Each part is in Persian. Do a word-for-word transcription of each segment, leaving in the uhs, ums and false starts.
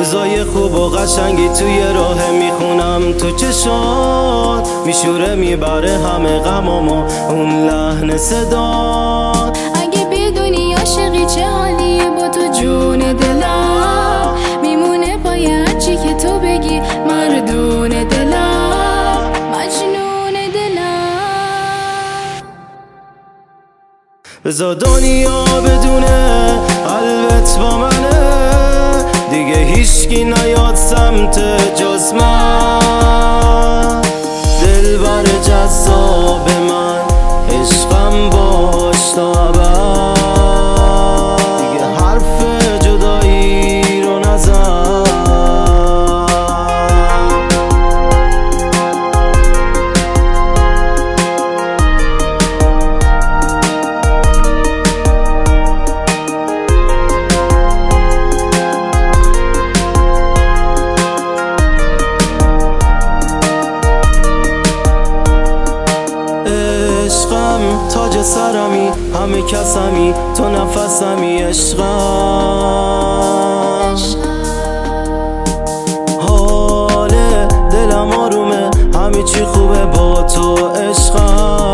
روزای خوب و قشنگی توی راه میخونم تو چشات، میشوره میبره همه غمامو اون لحن صدات. اگه بدونی عاشقی چه حالیه با تو جون دلم، میمونه پای هرچی که تو بگی مردون دلم، مجنون دلم. بذار دنیا بدونه قلبت با منه، دیگه هیچکی نیاد سمت جز من. دلبر جذاب من، عشقم باش تا ابد، دیگه حرف جدایی رو نزن. تاج سرمی، همه کسمی، تو نفسمی عشقم. حال دلم آرومه، همه چی خوبه با تو عشقم.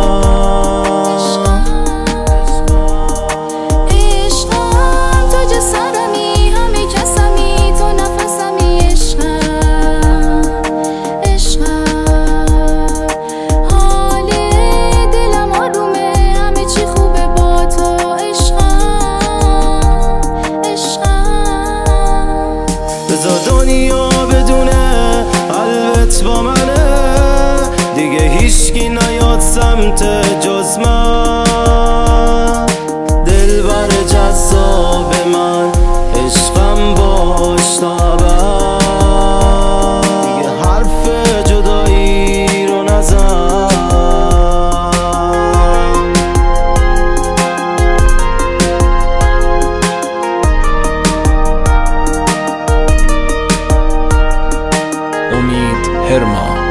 عشقم تاج سرمی، همه کسمی، تو نفسمی عشقم. عشقم حال دلم آرومه، همه چی خوبه با تو عشقم. عشقم بذار دنیا بدونه قلبت با منه، دیگه هیچکی نیاد سمت جز من. دلبر جذاب من، عشقم باش تا ابد، دیگه حرف جدایی رو نزن. امید هرما.